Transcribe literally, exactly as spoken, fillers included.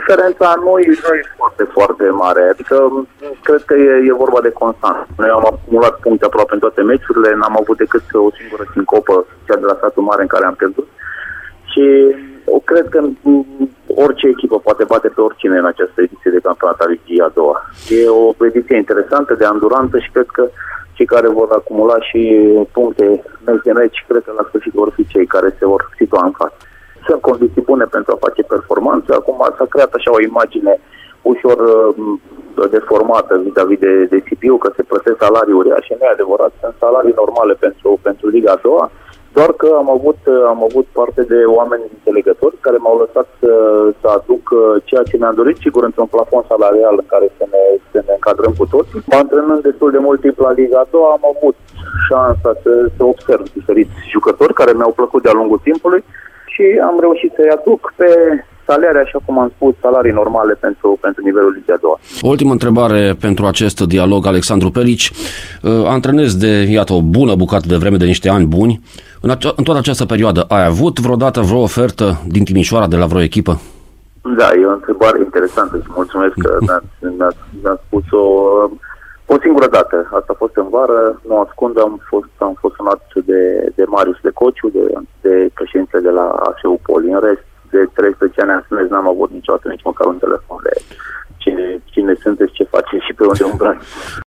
diferența nu e, nu e foarte, foarte mare. Adică cred că e, e vorba de constant. Noi am acumulat puncte aproape în toate meciurile, n-am avut decât o singură sincopă, cea de la Satul Mare, în care am pierdut. Și eu cred că orice echipă poate bate pe oricine în această ediție de campionat al Ligii a doua. E o ediție interesantă, de andurantă și cred că cei care vor acumula și puncte meci de meci, cred că la sfârșit vor fi cei care se vor situa în față. Sunt condiții bune pentru a face performanță. Acum s-a creat așa o imagine ușor uh, deformată vis-a-vis de, de C P U, că se plătesc salarii uriașe. Nu e adevărat, sunt salarii normale pentru, pentru Liga a doua, doar că am avut, am avut parte de oameni înțelegători care m-au lăsat să, să aduc ceea ce mi-am dorit, sigur într-un plafon salarial în care să ne, să ne încadrăm cu toții. Antrenând destul de mult timp la Liga a doua, am avut șansa să, să observ diferiți jucători care mi-au plăcut de-a lungul timpului și am reușit să-i aduc pe salarii, așa cum am spus, salarii normale pentru, pentru nivelul Ligii a doua. O ultimă întrebare pentru acest dialog, Alexandru Pelici. Antrenezi de, iată, o bună bucată de vreme, de niște ani buni. În, ace- în toată această perioadă, ai avut vreodată vreo ofertă din Timișoara de la vreo echipă? Da, e o întrebare interesantă și mulțumesc că mi-ați, mi-ați, mi-ați spus-o o singură dată. Asta a fost în vară, nu ascund, am fost, am fost sunat de, de Marius de Cociu, de, de președintele de la A S U Poli. În rest, de treisprezece ani am spus, n-am avut niciodată nici măcar un telefon de cine, cine sunteți, ce faceți și pe unde umbrați.